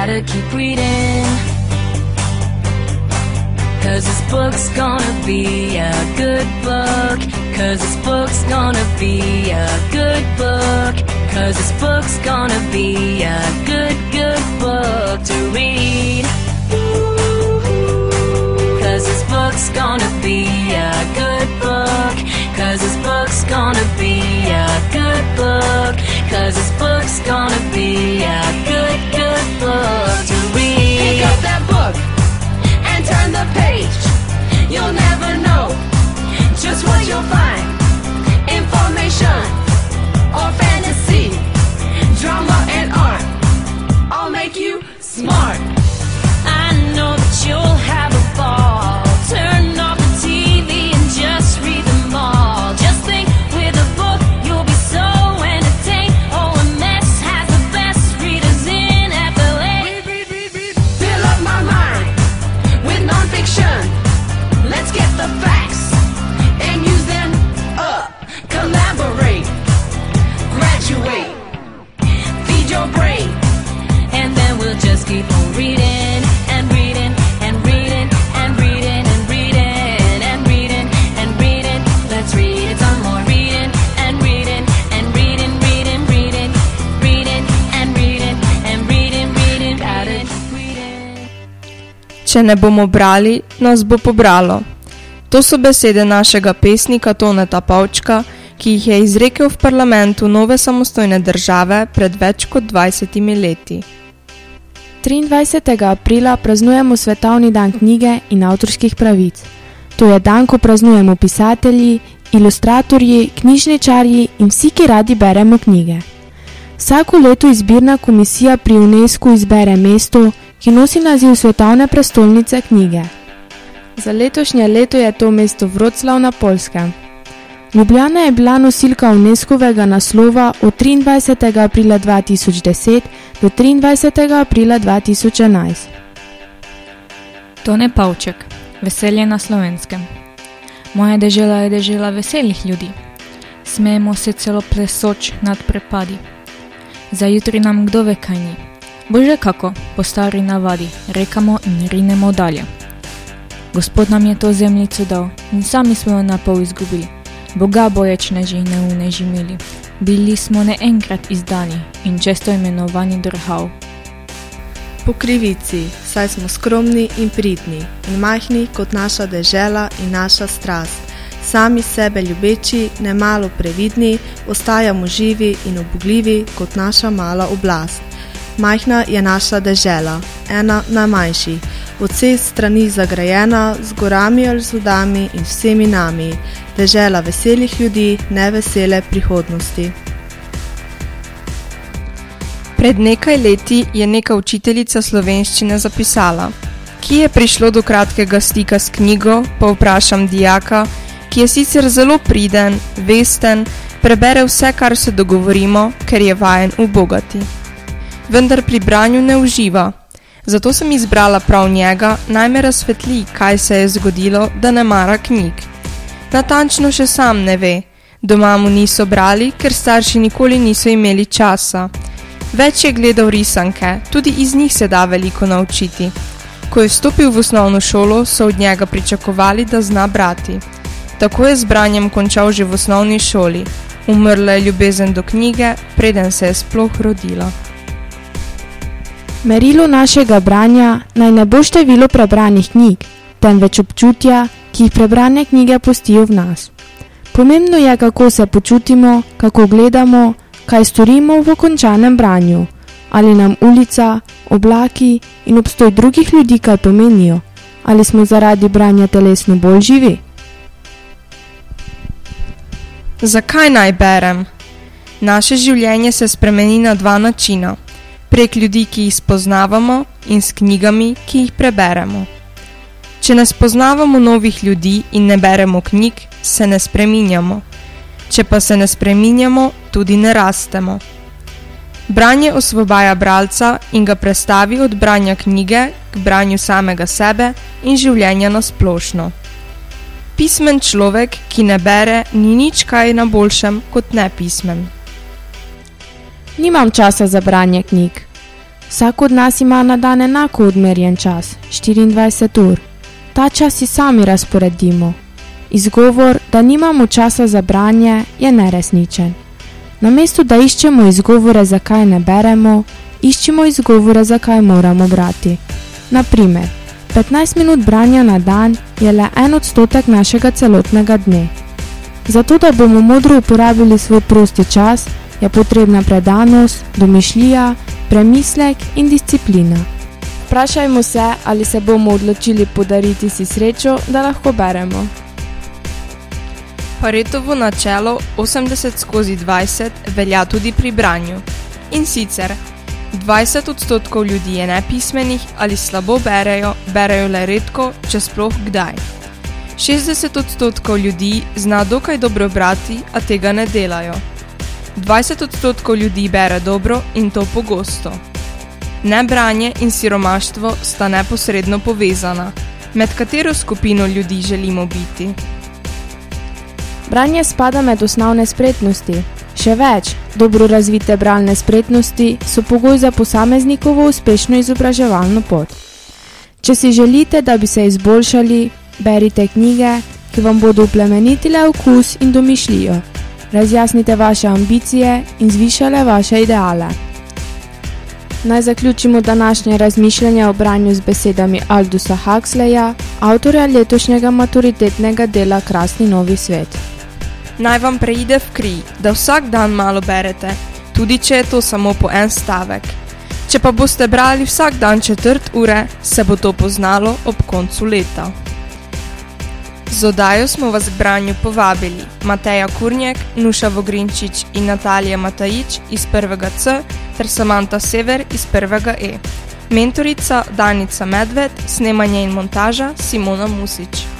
Gotta keep reading, 'cause this book's gonna be a good book. 'Cause this book's gonna be a good book. 'Cause this book's gonna be a good, good book to read. 'Cause this book's gonna be a good book. 'Cause this book's gonna be a good book. 'Cause this book's gonna be a good, good book to read. Pick up that book and turn the page. You'll never know just what you'll find. Information or fantasy, drama and art, all make you smart. I know that you'll have a ball. Turn off the TV and just read them all. Just think, with a book you'll be so entertained. OMS has the best readers in FLA. Fill up my mind with non-fiction. Let's get the facts and use them up. Collaborate, graduate, feed your brain. And then we'll just keep on reading and reading and reading and reading and reading and reading and reading. Let's read it some more. Reading and reading and reading, reading, reading, reading and reading and reading, reading. Gotta keep reading. Če ne bomo brali, nas bo pobralo. To so besede našega pesnika Toneta Pavčka, ki jih je izrekel v parlamentu nove samostojne države pred več kot 20 leti. 23. aprila praznujemo Svetovni dan knjige in avtorskih pravic. To je dan, ko praznujemo pisatelji, ilustratorji, knjižničarji in vsi, ki radi beremo knjige. Vsako leto izbirna komisija pri UNESCO izbere mesto, ki nosi naziv Svetovne prestolnice knjige. Za letošnje leto je to mesto Vroclav na Poljskem. Ljubljana je bila nosilka UNESCO-vega naslova od 23. aprila 2010 do 23. aprila 2011. Tone Pavček, veselje na Slovenskem. Moja dežela je dežela veselih ljudi. Smejemo se celo plesoč nad prepadi. Za jutri nam kdo ve kaj ni. Bože kako, po stari navadi, rekamo in rinemo dalje. Gospod nam je to zemljico dal in sami smo jo napol izgubili. Boga boječneži in neuneži mili. Bili smo ne enkrat izdani in često imenovani drhav. Po krivici, saj smo skromni in pridni in majhni kot naša dežela in naša strast. Sami sebe ljubeči, nemalo previdni, ostajamo živi in obogljivi kot naša mala oblast. Majhna je naša dežela, ena najmanjših, od vseh strani zagrajena, z gorami ali z vodami in vsemi nami. Dežela veselih ljudi, nevesele prihodnosti. Pred nekaj leti je neka učiteljica slovenščine zapisala: Kje je prišlo do kratkega stika s knjigo, pa vprašam dijaka, ki je sicer zelo priden, vesten, prebere vse, kar se dogovorimo, ker je vajen ubogati. Vendar pri branju ne uživa. Zato sem izbrala prav njega, naj me razsvetli, kaj se je zgodilo, da ne mara knjig. Natančno še sam ne ve. Doma mu niso brali, ker starši nikoli niso imeli časa. Več je gledal risanke, tudi iz njih se da veliko naučiti. Ko je vstopil v osnovno šolo, so od njega pričakovali, da zna brati. Tako je z branjem končal že v osnovni šoli. Umrla je ljubezen do knjige, preden se je sploh rodila. Merilo našega branja naj ne bo število prebranih knjig, temveč občutja, ki jih prebrane knjige pustijo v nas. Pomembno je, kako se počutimo, kako gledamo, kaj storimo v končanem branju, ali nam ulica, oblaki in obstoj drugih ljudi kaj pomenijo, ali smo zaradi branja telesno bolj živi. Zakaj naj berem? Naše življenje se spremeni na dva načina. Prek ljudi, ki jih spoznavamo, in s knjigami, ki jih preberemo. Če ne spoznavamo novih ljudi in ne beremo knjig, se ne spreminjamo. Če pa se ne spreminjamo, tudi ne rastemo. Branje osvobaja bralca in ga prestavi od branja knjige k branju samega sebe in življenja na splošno. Pismen človek, ki ne bere, ni nič kaj na boljšem kot nepismen. Nimam časa za branje knjig. Vsak od nas ima na dan enako odmerjen čas, 24 ur. Ta čas si sami razporedimo. Izgovor, da nimamo časa za branje, je neresničen. Namesto da iščemo izgovore, zakaj ne beremo, iščimo izgovore, zakaj moramo brati. Na primer, 15 minut branja na dan je le 1% našega celotnega dne. Zato, da bomo modro uporabili svoj prosti čas, je potrebna predanost, domišljija, premislek in disciplina. Vprašajmo se, ali se bomo odločili podariti si srečo, da lahko beremo. Paretovo načelo 80/20 velja tudi pri branju. In sicer, 20% ljudi je nepismenih ali slabo berejo le redko, če sploh kdaj. 60% ljudi zna dokaj dobro brati, a tega ne delajo. 20% ljudi bere dobro in to pogosto. Nebranje in siromaštvo sta neposredno povezana. Med katero skupino ljudi želimo biti? Branje spada med osnovne spretnosti. Še več, dobro razvite bralne spretnosti so pogoj za posameznikovo uspešno izobraževalno pot. Če si želite, da bi se izboljšali, berite knjige, ki vam bodo uplemenitile okus in domišljijo, razjasnite vaše ambicije in zvišale vaše ideale. Naj zaključimo današnje razmišljanje o branju z besedami Aldusa Huxleya, avtorja letošnjega maturitetnega dela Krasni novi svet. Naj vam preide v kri, da vsak dan malo berete, tudi če je to samo po en stavek. Če pa boste brali vsak dan 1/4 ure, se bo to poznalo ob koncu leta. Z oddajo smo vas k branju povabili Mateja Kurnjek, Nuša Vogrinčič in Natalija Matajič iz 1. C ter Samanta Sever iz 1. E. Mentorica Danica Medved, snemanje in montaža Simona Musič.